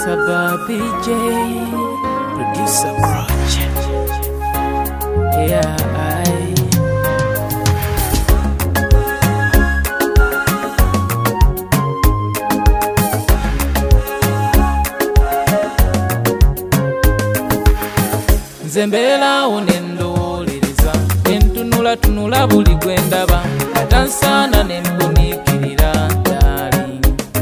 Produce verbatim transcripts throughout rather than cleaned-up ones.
Sababi J, producer project. Yeah, I. Zembela unendoliriza, entunula tunula buli gwendaba, atansana nembunikirira dali.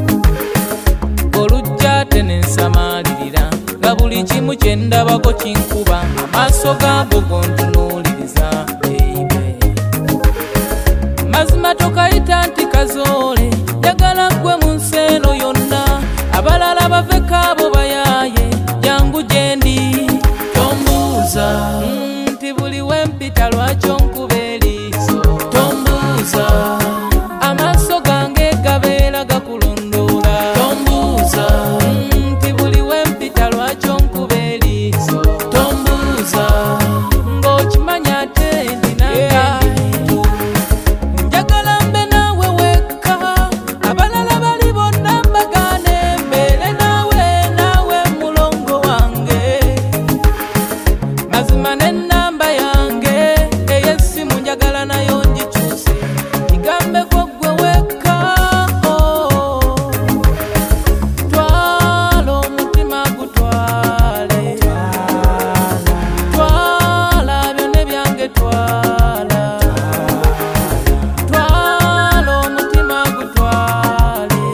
Olujja tenensamalirira, nga buli kimu kye ndabako kinkuba, amaaso gago gontunuliriza baby. Mazima tokayita nti kazoole, njagala gwe mu nsi eno yonna, abalala baveko abo bayaaye, jangu gyendi. Tombuuza nti buli wempita lwaki onkuba eriiso, tombuuza amaaso gange gabeera gakulondoola, tombuuza nti buli wempita lwaki onkuba eriiso, tombuuza ng'okimanya ate ndinange njagala mbe naawe wekka, abalala bali bonna mbagaane mbeere naawe, naawe mulongo wange. Mazima n'ennamba yange ey'essimu njagala nayo ngikyuse, igambeko ggwe wekka. Twala omutima gutwale, twala byonna ebyange, twala twala omutima gutwale,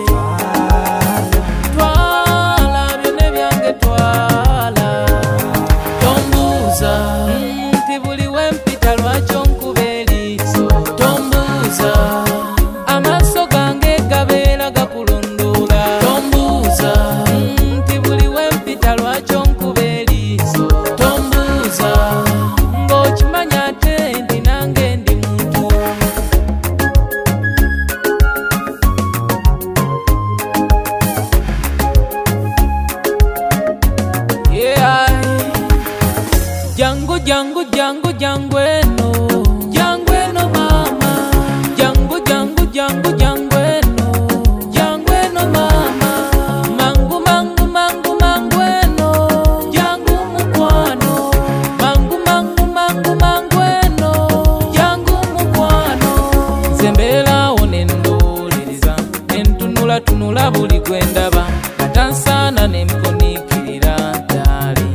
twala byonna ebyange, twala. Tombuuza nti buli wempita lwaki onkuba eriiso, tombuuza amaaso gange gabeera gakulondoola, tombuuza nti buli wempita lwaki onkuba eriiso, tombuuza ng'okimanya ate ndi nange ndi muntu. Yeah. Jangu jangu jangu jangu eno, jangu eno mama, jangu jangu jangu jangu eno, jangu eno mama, mangu mangu mangu mangu eno, jangu mukwano, mangu mangu mangu mangu eno, jangu mukwano. Zembela onendoliriza, entunula tunula buli gwendaba, atansana nempunikirira dali.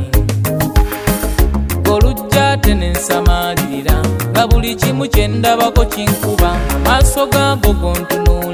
Olujja tenensamalirira, nga buli kimu kye ndabako kinkuba, amaaso gago gontunula.